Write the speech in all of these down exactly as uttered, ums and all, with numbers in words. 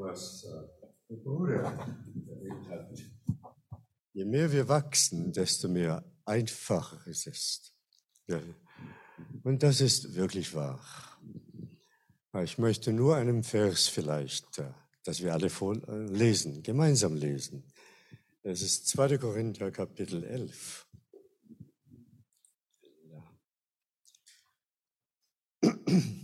was der Bruder erwähnt hat. Je mehr wir wachsen, desto mehr einfacher es ist. Ja. Und das ist wirklich wahr. Ich möchte nur einen Vers vielleicht, dass wir alle lesen, gemeinsam lesen. Es ist zweiter Korinther, Kapitel elf. Ja.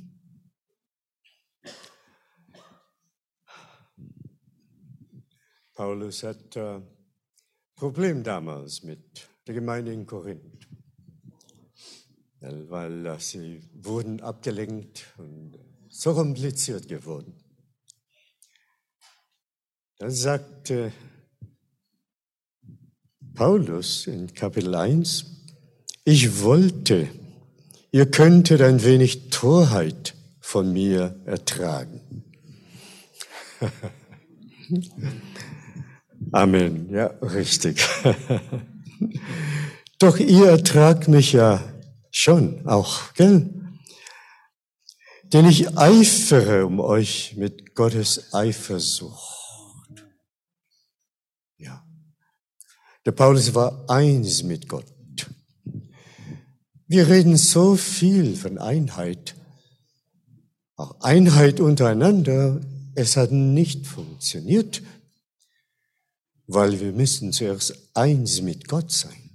Paulus hat ein Problem damals mit der Gemeinde in Korinth, weil sie wurden abgelenkt und so kompliziert geworden. Dann sagte Paulus in Kapitel eins, ich wollte, ihr könntet ein wenig Torheit von mir ertragen. Amen, ja, richtig. Doch ihr ertragt mich ja schon auch, gell? Denn ich eifere um euch mit Gottes Eifersucht. Ja. Der Paulus war eins mit Gott. Wir reden so viel von Einheit, auch Einheit untereinander. Es hat nicht funktioniert, weil wir müssen zuerst eins mit Gott sein.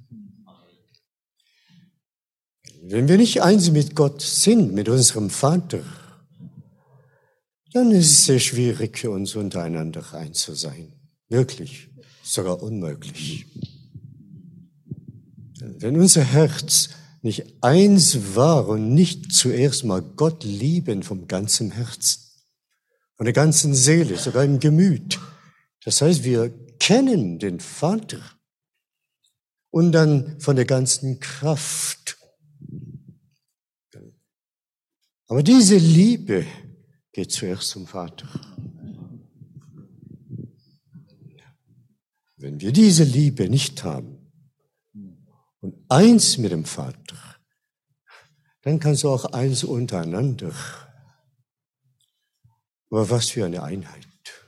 Wenn wir nicht eins mit Gott sind, mit unserem Vater, dann ist es sehr schwierig für uns untereinander eins zu sein. Wirklich, sogar unmöglich. Wenn unser Herz nicht eins war und nicht zuerst mal Gott lieben vom ganzen Herzen, von der ganzen Seele, sogar im Gemüt. Das heißt, wir kennen den Vater und dann von der ganzen Kraft. Aber diese Liebe geht zuerst zum Vater. Wenn wir diese Liebe nicht haben und eins mit dem Vater, dann kannst du auch eins untereinander. Aber was für eine Einheit.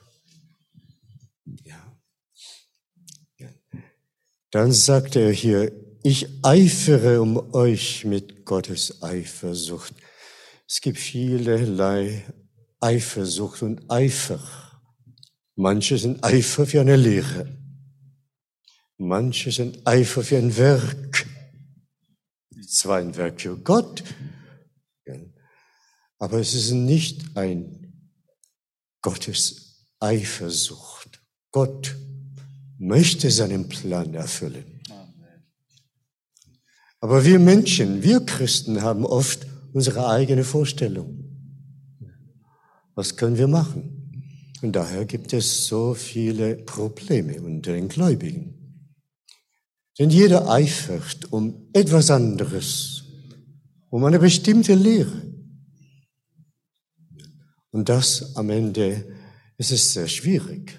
Ja. Ja. Dann sagt er hier, ich eifere um euch mit Gottes Eifersucht. Es gibt vielerlei Eifersucht und Eifer. Manche sind Eifer für eine Lehre. Manche sind Eifer für ein Werk. Zwar ein Werk für Gott, aber es ist nicht ein Gottes Eifersucht. Gott möchte seinen Plan erfüllen. Aber wir Menschen, wir Christen haben oft unsere eigene Vorstellung. Was können wir machen? Und daher gibt es so viele Probleme unter den Gläubigen. Denn jeder eifert um etwas anderes, um eine bestimmte Lehre. Und das am Ende ist es sehr schwierig.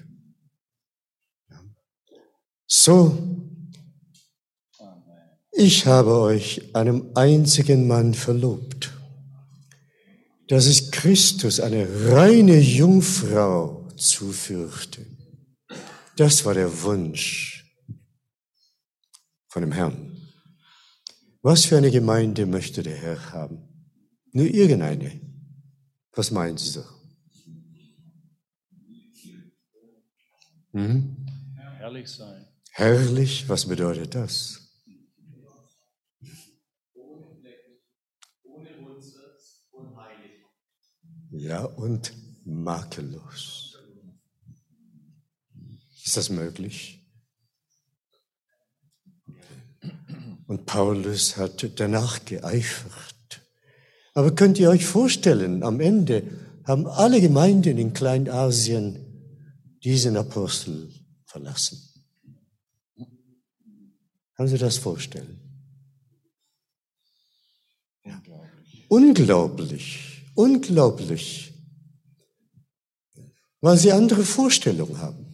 So, ich habe euch einem einzigen Mann verlobt. Das ist Christus, eine reine Jungfrau zuführte. Das war der Wunsch von dem Herrn. Was für eine Gemeinde möchte der Herr haben? Nur irgendeine. Was meinst du? Hm? Herrlich sein. Herrlich, was bedeutet das? Ohne Runzel, unheilig. Ja, und makellos. Ist das möglich? Und Paulus hat danach geeifert. Aber könnt ihr euch vorstellen, am Ende haben alle Gemeinden in Kleinasien diesen Apostel verlassen. Können Sie das vorstellen? Ja. Unglaublich, unglaublich, weil sie andere Vorstellungen haben,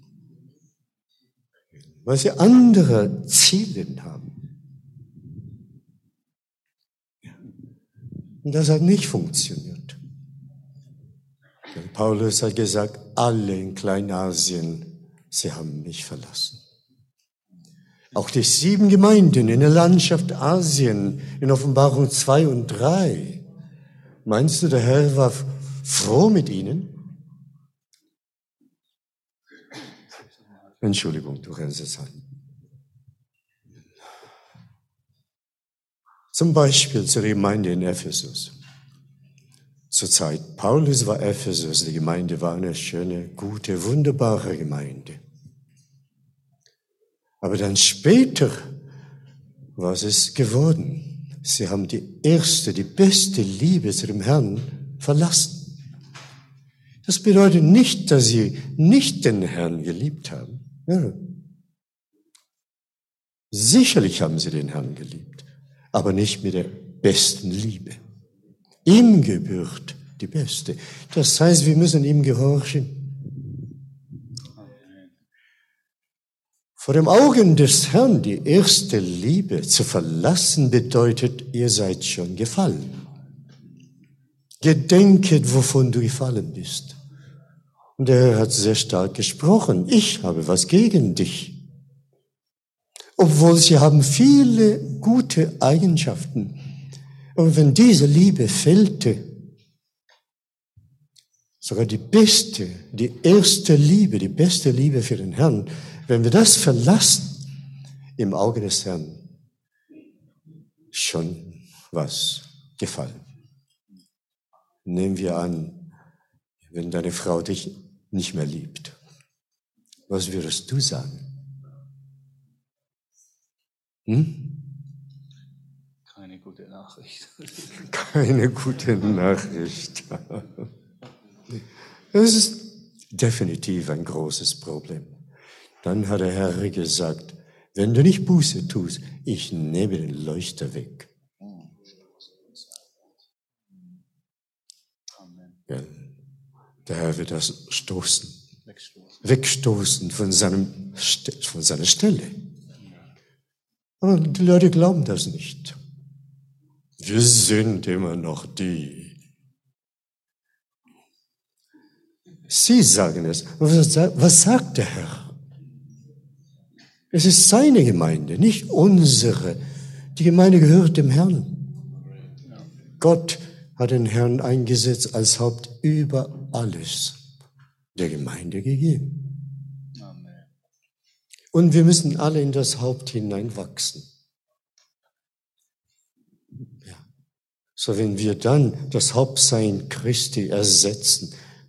weil sie andere Ziele haben. Und das hat nicht funktioniert. Paulus hat gesagt, alle in Kleinasien, sie haben mich verlassen. Auch die sieben Gemeinden in der Landschaft Asien, in Offenbarung zwei und drei. Meinst du, der Herr war froh mit ihnen? Entschuldigung, du kannst es sagen. Zum Beispiel zur Gemeinde in Ephesus. Zur Zeit Paulus war Ephesus, die Gemeinde war eine schöne, gute, wunderbare Gemeinde. Aber dann später, was ist geworden? Sie haben die erste, die beste Liebe zu dem Herrn verlassen. Das bedeutet nicht, dass sie nicht den Herrn geliebt haben. Ja. Sicherlich haben sie den Herrn geliebt, aber nicht mit der besten Liebe. Ihm gebührt die beste. Das heißt, wir müssen ihm gehorchen. Vor den Augen des Herrn die erste Liebe zu verlassen bedeutet, ihr seid schon gefallen. Gedenket, wovon du gefallen bist. Und der Herr hat sehr stark gesprochen. Ich habe was gegen dich. Obwohl sie haben viele gute Eigenschaften. Aber wenn diese Liebe fehlte, sogar die beste, die erste Liebe, die beste Liebe für den Herrn, wenn wir das verlassen, im Auge des Herrn, schon was gefallen. Nehmen wir an, wenn deine Frau dich nicht mehr liebt. Was würdest du sagen? Hm? Keine gute Nachricht. Keine gute Nachricht. Das ist definitiv ein großes Problem. Dann hat der Herr gesagt, wenn du nicht Buße tust, ich nehme den Leuchter weg. Ja, der Herr wird das stoßen, wegstoßen von, seinem, von seiner Stelle. Aber die Leute glauben das nicht. Wir sind immer noch die. Sie sagen es. Was sagt der Herr? Es ist seine Gemeinde, nicht unsere. Die Gemeinde gehört dem Herrn. Gott hat den Herrn eingesetzt als Haupt über alles der Gemeinde gegeben. Amen. Und wir müssen alle in das Haupt hineinwachsen. Ja. So, wenn wir dann das Hauptsein Christi ersetzen,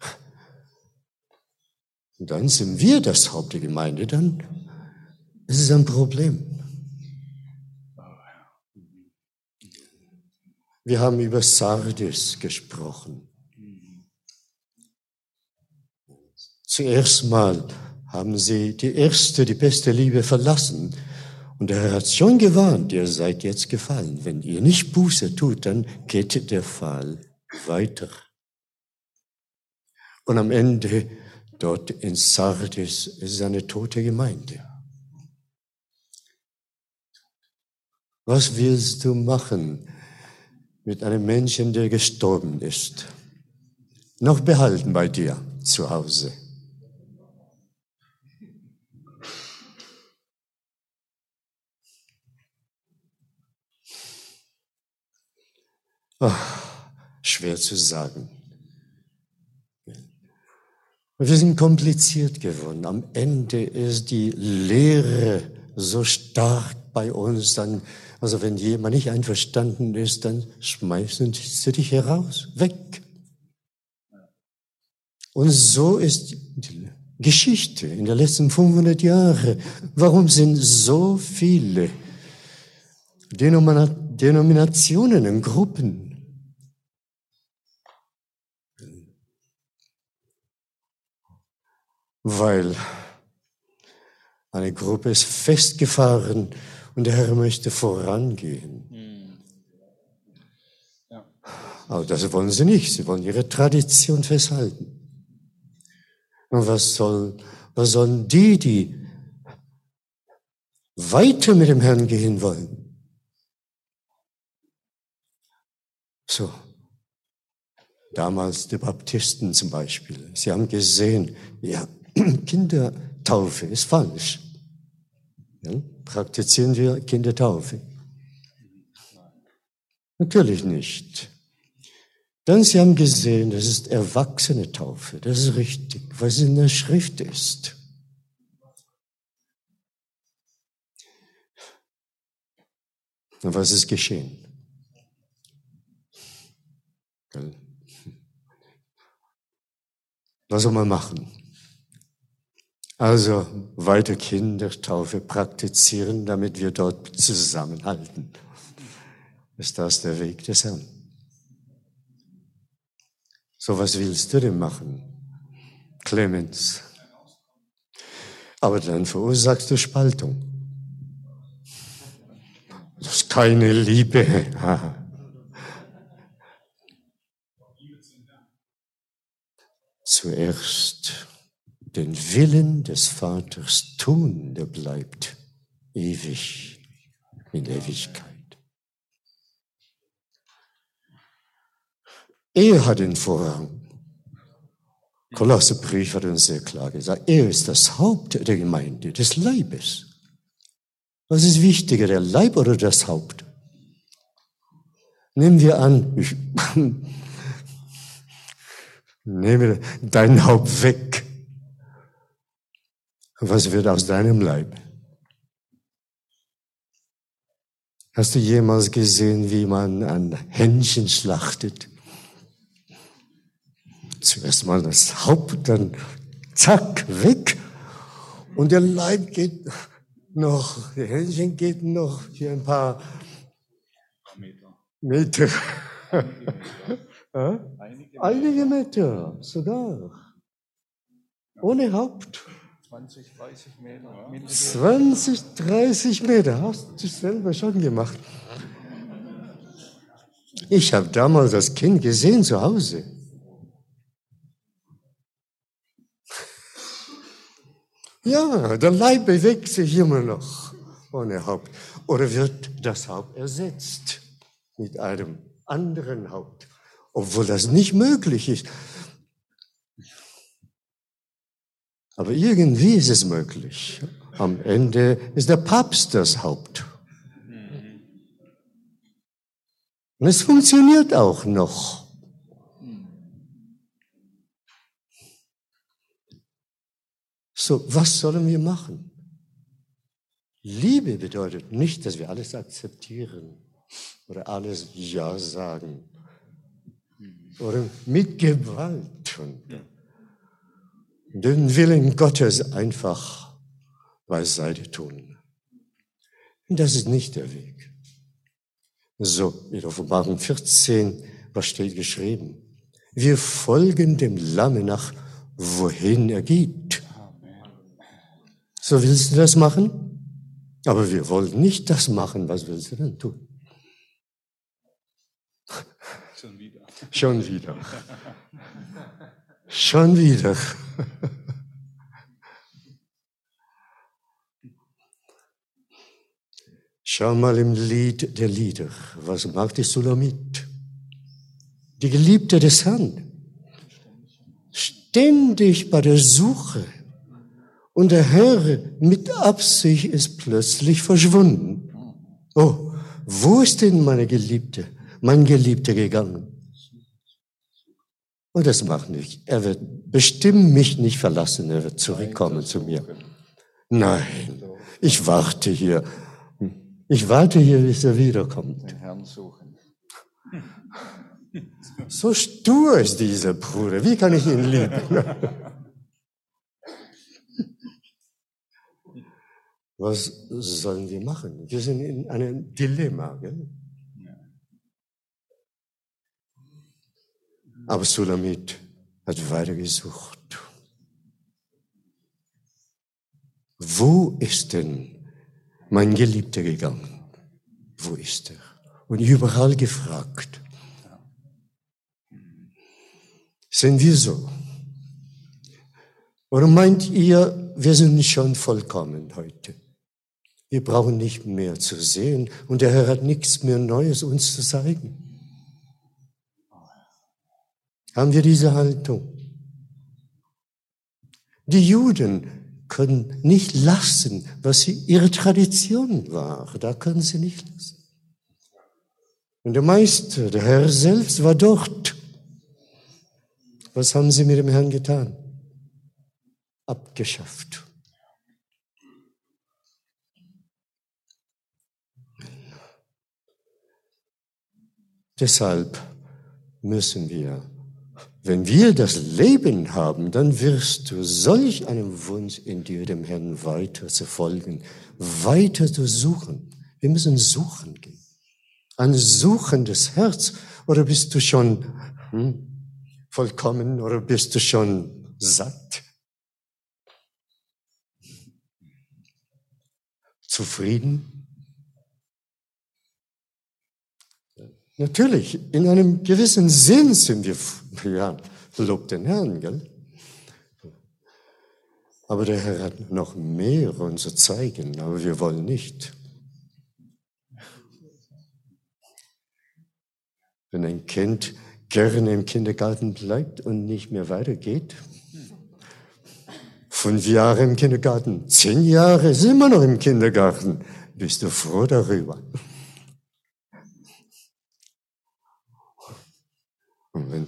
dann sind wir das Haupt der Gemeinde, dann ist es ein Problem. Wir haben über Sardis gesprochen. Zuerst mal haben sie die erste, die beste Liebe verlassen. Und der Herr hat schon gewarnt, ihr seid jetzt gefallen. Wenn ihr nicht Buße tut, dann geht der Fall weiter. Und am Ende, dort in Sardis, ist es eine tote Gemeinde. Was willst du machen mit einem Menschen, der gestorben ist? Noch behalten bei dir zu Hause. Ach, schwer zu sagen. Wir sind kompliziert geworden. Am Ende ist die Lehre so stark bei uns, dann, also wenn jemand nicht einverstanden ist, dann schmeißen sie dich heraus, weg. Und so ist die Geschichte in den letzten fünfhundert Jahren. Warum sind so viele Denominationen und Gruppen? Weil eine Gruppe ist festgefahren und der Herr möchte vorangehen. Ja. Aber das wollen sie nicht. Sie wollen ihre Tradition festhalten. Und was soll, was sollen die, die weiter mit dem Herrn gehen wollen? So. Damals die Baptisten zum Beispiel. Sie haben gesehen, ja, Kindertaufe ist falsch. Ja, praktizieren wir Kindertaufe? Natürlich nicht. Dann sie haben gesehen, das ist erwachsene Taufe. Das ist richtig, was in der Schrift ist. Und was ist geschehen? Was soll man machen? Also weiter Kindertaufe praktizieren, damit wir dort zusammenhalten. Ist das der Weg des Herrn? So, was willst du denn machen, Clemens? Aber dann verursachst du Spaltung. Das ist keine Liebe. Zuerst den Willen des Vaters tun, der bleibt ewig in Ewigkeit. Er hat den Vorrang. Kolosserbrief hat uns sehr klar gesagt, er ist das Haupt der Gemeinde, des Leibes. Was ist wichtiger, der Leib oder das Haupt? Nehmen wir an, ich nehme dein Haupt weg. Was wird aus deinem Leib? Hast du jemals gesehen, wie man ein Hähnchen schlachtet? Zuerst mal das Haupt, dann zack, weg. Und der Leib geht noch, der Hähnchen geht noch hier ein paar Meter. Meter. Einige Meter. Einige, Einige Meter, sogar. Ohne Haupt. zwanzig, dreißig Meter. Ja. zwanzig, dreißig Meter, hast du selber schon gemacht. Ich habe damals das Kind gesehen zu Hause. Ja, der Leib bewegt sich immer noch ohne Haupt. Oder wird das Haupt ersetzt mit einem anderen Haupt, obwohl das nicht möglich ist. Aber irgendwie ist es möglich. Am Ende ist der Papst das Haupt. Und es funktioniert auch noch. So, was sollen wir machen? Liebe bedeutet nicht, dass wir alles akzeptieren oder alles Ja sagen oder mit Gewalt tun. Den Willen Gottes einfach beiseite tun. Das ist nicht der Weg. So, in Offenbarung vierzehn, was steht geschrieben? Wir folgen dem Lamme nach, wohin er geht. So, willst du das machen? Aber wir wollen nicht das machen. Was willst du denn tun? Schon wieder. Schon wieder. Schon wieder. Schau mal im Lied der Lieder. Was macht die Sulamit? Die Geliebte des Herrn. Ständig bei der Suche. Und der Herr mit Absicht ist plötzlich verschwunden. Oh, wo ist denn meine Geliebte, mein Geliebter gegangen? Und das macht nichts. Er wird bestimmt mich nicht verlassen, er wird zurückkommen zu mir. Nein, ich warte hier. Ich warte hier, bis er wiederkommt. Den Herrn suchen. So stur ist dieser Bruder. Wie kann ich ihn lieben? Was sollen wir machen? Wir sind in einem Dilemma. Gell? Aber Sulamit hat weitergesucht. Wo ist denn mein Geliebter gegangen? Wo ist er? Und überall gefragt. Sind wir so? Oder meint ihr, wir sind schon vollkommen heute? Wir brauchen nicht mehr zu sehen und der Herr hat nichts mehr Neues uns zu zeigen. Haben wir diese Haltung? Die Juden können nicht lassen, was sie, ihre Tradition war. Da können sie nicht lassen. Und der Meister, der Herr selbst, war dort. Was haben sie mit dem Herrn getan? Abgeschafft. Deshalb müssen wir, wenn wir das Leben haben, dann wirst du solch einen Wunsch in dir, dem Herrn weiter zu folgen, weiter zu suchen. Wir müssen suchen gehen. Ein suchendes Herz. Oder bist du schon hm, vollkommen oder bist du schon satt? Zufrieden? Natürlich, in einem gewissen Sinn sind wir, ja, lob den Herrn, gell? Aber der Herr hat noch mehr uns zu zeigen, aber wir wollen nicht. Wenn ein Kind gerne im Kindergarten bleibt und nicht mehr weitergeht, fünf Jahre im Kindergarten, zehn Jahre ist immer noch im Kindergarten, bist du froh darüber. Und wenn,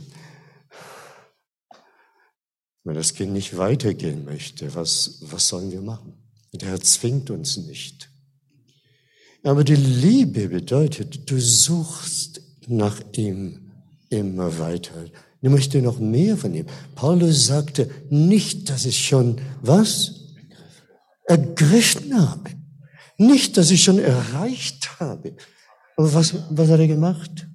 wenn das Kind nicht weitergehen möchte, was, was sollen wir machen? Der Herr zwingt uns nicht. Aber die Liebe bedeutet, du suchst nach ihm immer weiter. Du möchtest noch mehr von ihm. Paulus sagte nicht, dass ich schon, was? Ergriffen habe. Nicht, dass ich schon erreicht habe. Aber was, was hat er gemacht?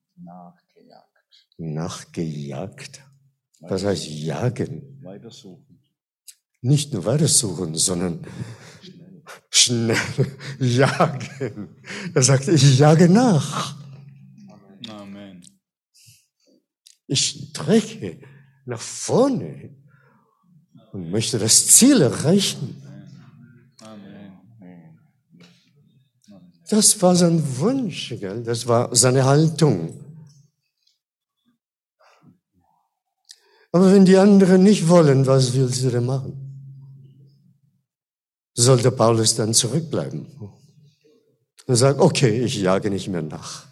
Nachgejagt. Was heißt jagen? Weitersuchen. Nicht nur weitersuchen, sondern schnell, schnell jagen. Er sagte, ich jage nach. Amen. Ich strecke nach vorne und möchte das Ziel erreichen. Amen. Das war sein Wunsch, gell? Das war seine Haltung. Aber wenn die anderen nicht wollen, was willst du denn machen? Sollte Paulus dann zurückbleiben und sagen, okay, ich jage nicht mehr nach.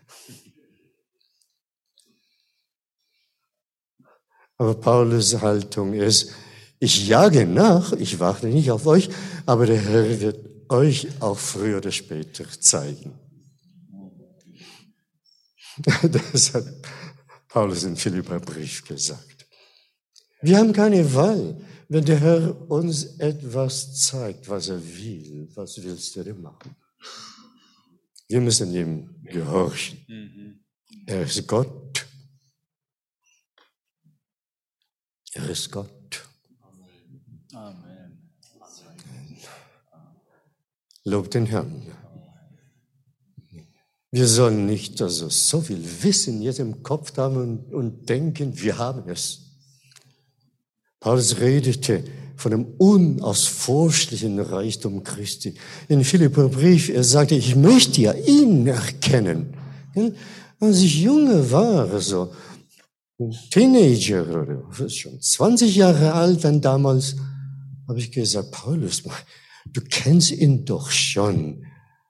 Aber Paulus' Haltung ist, ich jage nach, ich warte nicht auf euch, aber der Herr wird euch auch früher oder später zeigen. Das hat Paulus im Philipperbrief gesagt. Wir haben keine Wahl, wenn der Herr uns etwas zeigt, was er will. Was willst du denn machen? Wir müssen ihm gehorchen. Er ist Gott. Er ist Gott. Amen. Lob den Herrn. Wir sollen nicht also so viel Wissen jetzt im Kopf haben und, und denken, wir haben es. Paulus redete von dem unausforschlichen Reichtum Christi. In Philipperbrief, er sagte, ich möchte ja ihn erkennen. Als ich junge war, so Teenager oder schon zwanzig Jahre alt, dann damals, habe ich gesagt, Paulus, du kennst ihn doch schon.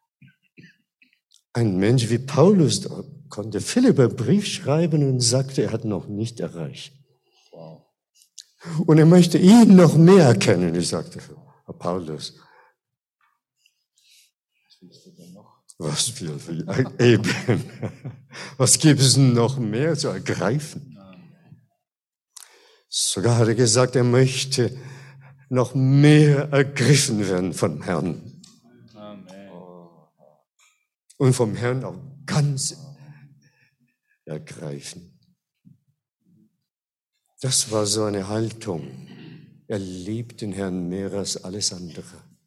Ein Mensch wie Paulus konnte Philipperbrief schreiben und sagte, er hat noch nicht erreicht. Und er möchte ihn noch mehr erkennen. Ich sagte, Herr Paulus, was will ich eben? Was gibt es noch mehr zu ergreifen? Sogar hat er gesagt, er möchte noch mehr ergriffen werden vom Herrn. Amen. Und vom Herrn auch ganz ergreifen. Das war so eine Haltung. Er liebt den Herrn mehr als alles andere.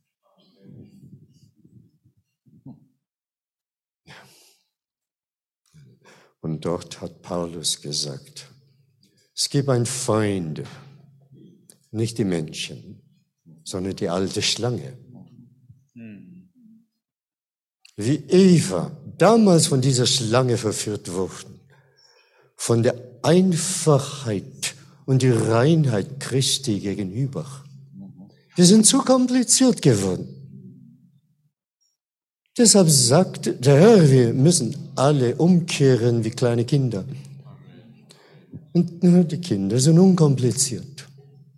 Und dort hat Paulus gesagt, es gibt einen Feind, nicht die Menschen, sondern die alte Schlange. Wie Eva damals von dieser Schlange verführt wurde. von der Einfachheit und die Reinheit Christi gegenüber. Wir sind zu kompliziert geworden. Deshalb sagt der Herr, wir müssen alle umkehren wie kleine Kinder. Und die Kinder sind unkompliziert.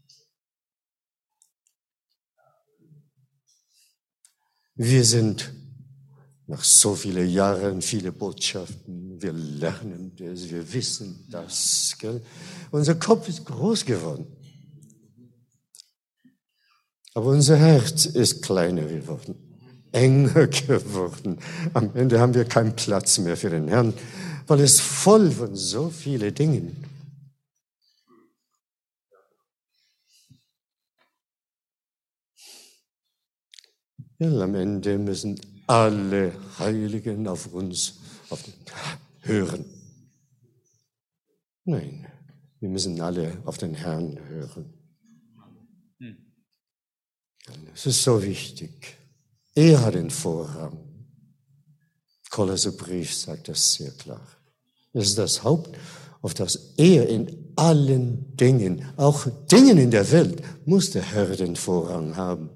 Wir sind nach so vielen Jahren, viele Botschaften, wir lernen das, wir wissen das. Gell? Unser Kopf ist groß geworden. Aber unser Herz ist kleiner geworden, enger geworden. Am Ende haben wir keinen Platz mehr für den Herrn, weil es voll von so vielen Dingen. Ja, am Ende müssen alle Heiligen auf uns auf den, hören. Nein, wir müssen alle auf den Herrn hören. Es ist so wichtig. Er hat den Vorrang. Kolosserbrief sagt das sehr klar. Es ist das Haupt, auf das er in allen Dingen, auch Dingen in der Welt, muss der Herr den Vorrang haben.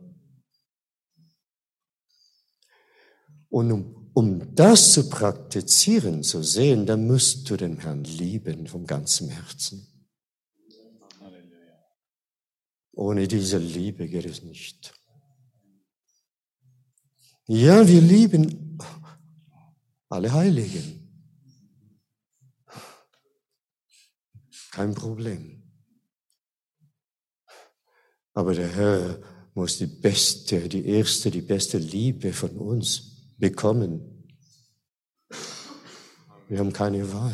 Und um, um das zu praktizieren, zu sehen, dann musst du den Herrn lieben vom ganzen Herzen. Ohne diese Liebe geht es nicht. Ja, wir lieben alle Heiligen. Kein Problem. Aber der Herr muss die beste, die erste, die beste Liebe von uns bekommen. Wir haben keine Wahl.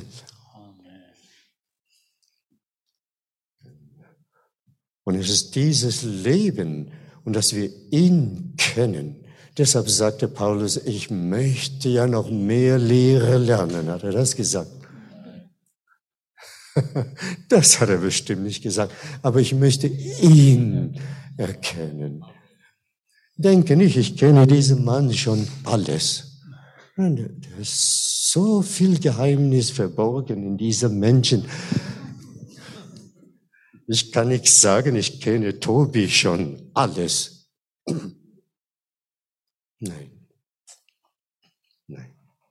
Und es ist dieses Leben und dass wir ihn kennen. Deshalb sagte Paulus, ich möchte ja noch mehr Lehre lernen. Hat er das gesagt? Das hat er bestimmt nicht gesagt. Aber ich möchte ihn erkennen. Denke nicht, ich kenne diesen Mann schon alles. Da ist so viel Geheimnis verborgen in diesem Menschen. Ich kann nicht sagen, ich kenne Tobi schon alles. Nein. Nein.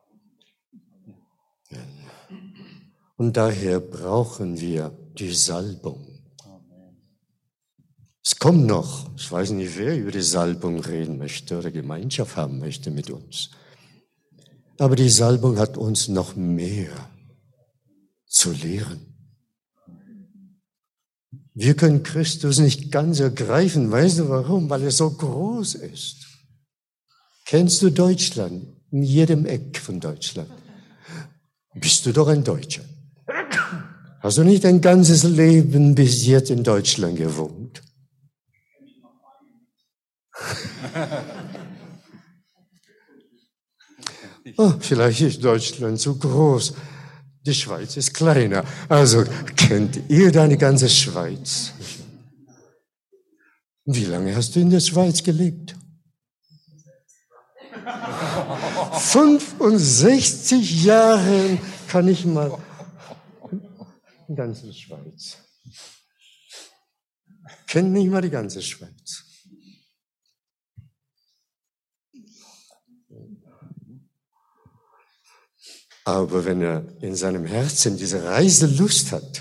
Und daher brauchen wir die Salbung. Es kommt noch, ich weiß nicht, wer über die Salbung reden möchte oder Gemeinschaft haben möchte mit uns. Aber die Salbung hat uns noch mehr zu lehren. Wir können Christus nicht ganz ergreifen. Weißt du warum? Weil er so groß ist. Kennst du Deutschland? In jedem Eck von Deutschland. Bist du doch ein Deutscher. Hast du nicht dein ganzes Leben bis jetzt in Deutschland gewohnt? Oh, vielleicht ist Deutschland zu groß. Die Schweiz ist kleiner. Also kennt ihr deine ganze Schweiz? Wie lange hast du in der Schweiz gelebt? fünfundsechzig Jahre kann ich mal die ganze Schweiz. Kennt nicht mal die ganze Schweiz. Aber wenn er in seinem Herzen diese Reiselust hat,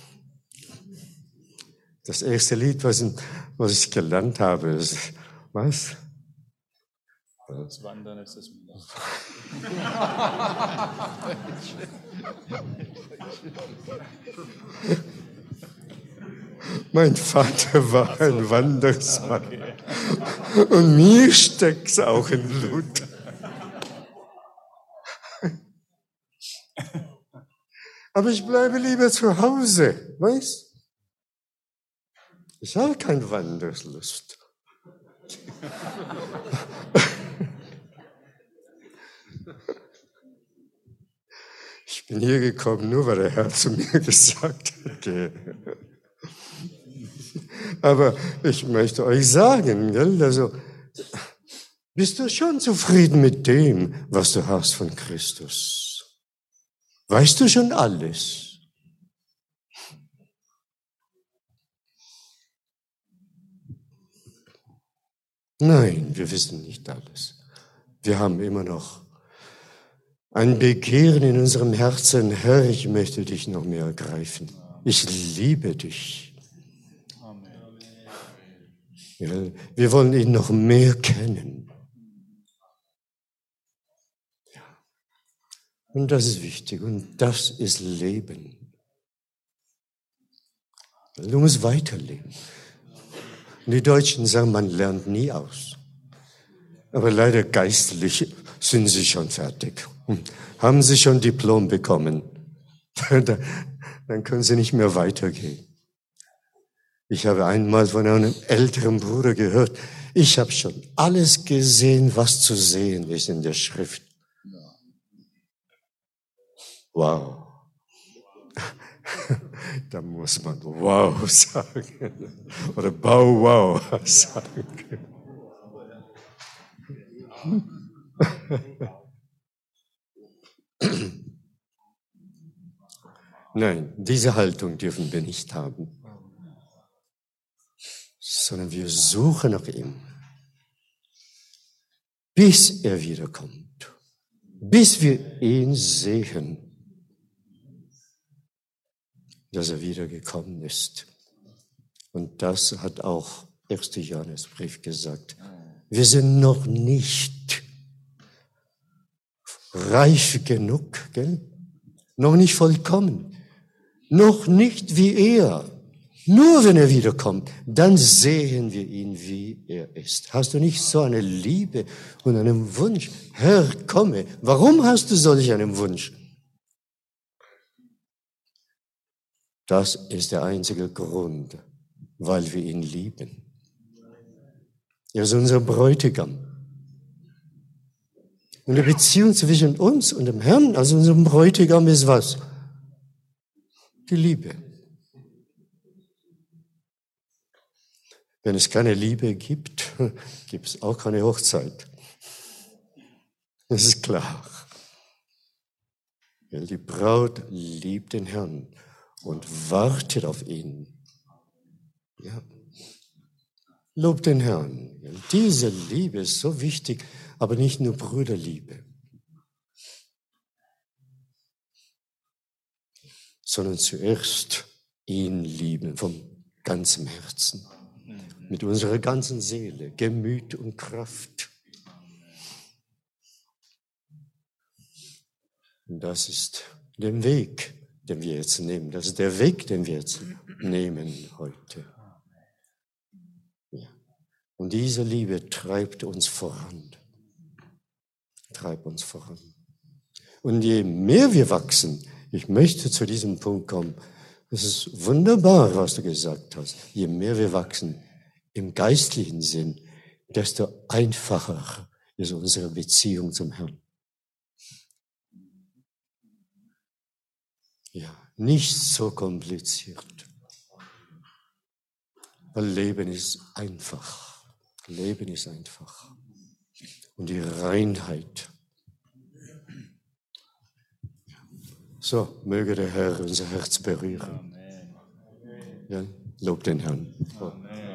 das erste Lied, was, was ich gelernt habe, ist, was? Das Wandern ist das Wandern. Mein Vater war ein Wandersmann. Und mir steckt's auch im Blut. Aber ich bleibe lieber zu Hause, weißt? Ich habe keine Wanderlust. Ich bin hier gekommen, nur weil der Herr zu mir gesagt hat, geh. Aber ich möchte euch sagen, gell, also, bist du schon zufrieden mit dem, was du hast von Christus? Weißt du schon alles? Nein, wir wissen nicht alles. Wir haben immer noch ein Begehren in unserem Herzen. Herr, ich möchte dich noch mehr ergreifen. Ich liebe dich. Ja, wir wollen ihn noch mehr kennen. Ja. Und das ist wichtig. Und das ist Leben. Du musst weiterleben. Und die Deutschen sagen, man lernt nie aus. Aber leider geistlich sind sie schon fertig. Haben sie schon Diplom bekommen. Dann können sie nicht mehr weitergehen. Ich habe einmal von einem älteren Bruder gehört, ich habe schon alles gesehen, was zu sehen ist in der Schrift. Wow. Da muss man wow sagen. Oder bau wow sagen. Nein, diese Haltung dürfen wir nicht haben. Sondern wir suchen nach ihm, bis er wiederkommt, bis wir ihn sehen, dass er wiedergekommen ist. Und das hat auch erster Johannesbrief gesagt. Wir sind noch nicht reif genug, gell? Noch nicht vollkommen, noch nicht wie er. Nur wenn er wiederkommt, dann sehen wir ihn, wie er ist. Hast du nicht so eine Liebe und einen Wunsch? Herr, komme. Warum hast du solch einen Wunsch? Das ist der einzige Grund, weil wir ihn lieben. Er ist unser Bräutigam. Und die Beziehung zwischen uns und dem Herrn, also unserem Bräutigam, ist was? Die Liebe. Wenn es keine Liebe gibt, gibt es auch keine Hochzeit. Das ist klar. Weil die Braut liebt den Herrn und wartet auf ihn. Ja. Lobt den Herrn. Diese Liebe ist so wichtig, aber nicht nur Brüderliebe, sondern zuerst ihn lieben vom ganzen Herzen. Mit unserer ganzen Seele, Gemüt und Kraft. Und das ist der Weg, den wir jetzt nehmen. Das ist der Weg, den wir jetzt nehmen heute. Ja. Und diese Liebe treibt uns voran. Treibt uns voran. Und je mehr wir wachsen, ich möchte zu diesem Punkt kommen, es ist wunderbar, was du gesagt hast. Je mehr wir wachsen, im geistlichen Sinn, desto einfacher ist unsere Beziehung zum Herrn. Ja, nicht so kompliziert. Weil Leben ist einfach. Leben ist einfach. Und die Reinheit. So, möge der Herr unser Herz berühren. Ja, lob den Herrn. Oh.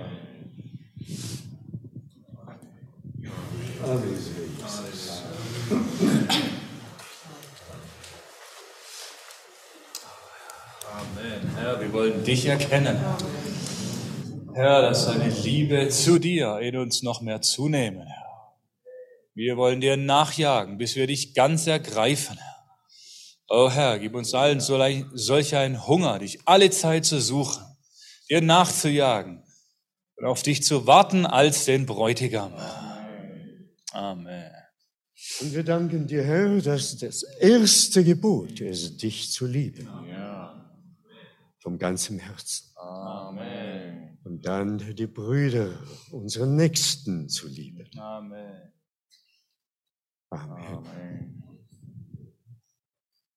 Amen. Herr, wir wollen dich erkennen. Herr, dass deine Liebe zu dir in uns noch mehr zunehmen, Herr. Wir wollen dir nachjagen, bis wir dich ganz ergreifen, Herr. Oh Herr, gib uns allen solch einen Hunger, dich alle Zeit zu suchen, dir nachzujagen und auf dich zu warten als den Bräutigam. Amen. Und wir danken dir, Herr, dass das erste Gebot ist, dich zu lieben. Ja. Vom ganzen Herzen. Amen. Und dann die Brüder, unseren Nächsten zu lieben. Amen. Amen. Amen.